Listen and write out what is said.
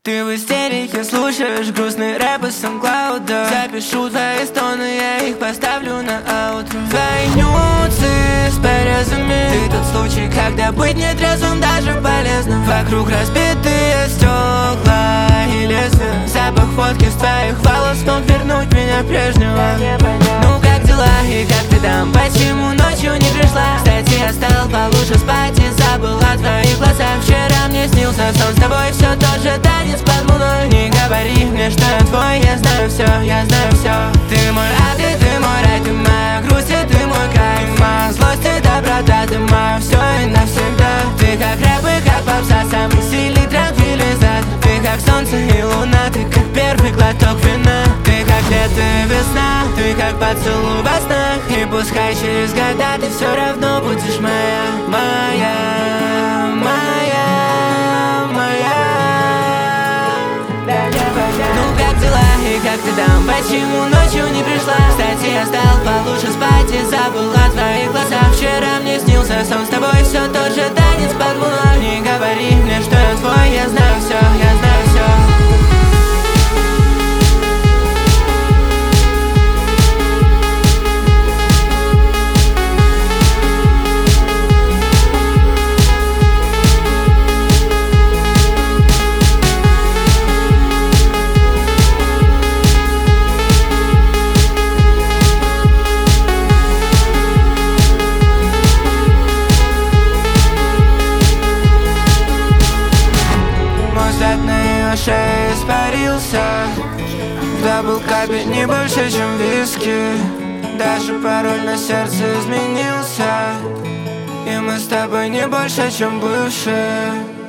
Ты в истерике слушаешь грустный рэп из SoundCloud. Запишу твои стоны, я их поставлю на аутро. Твои нюцы с порезами. Ты тот случай, когда быть нетрезвым даже полезно. Вокруг разбитые стекла и лезвия. Запах водки с твоих волос мог вернуть меня прежнего. Ну как дела и как ты там? Почему ночью не пришла? Кстати, я стал получше спать и забыл о твоих глазах. Вчера мне снился сон с тобой, все тот же танец под луной. Не говори мне, что я твой, я знаю все, я знаю все. Ты мой ад, и ты мой рай, ты моя грусть, и ты мой кайф. Моя злость и доброта, ты мое все и навсегда. Ты как рэп и как попса, самый сильный транквилизатор. Ты как солнце и луна, ты как первый глоток вина. Ты как лето и весна, ты как поцелуй во снах. И пускай через года ты все равно будешь моя, моя, моя, моя. Ну как дела и как ты там? Почему ночью не пришла? Кстати, я стал получше спать и забыл о твоих глазах. Вчера мне снился сон с тобой, все тот же танец под луной. Не говори мне, что я твой, я знаю все, я знаю все. На шее испарился. В даблкапе не больше, чем виски. Даже пароль на сердце изменился. И мы с тобой не больше, чем бывшие.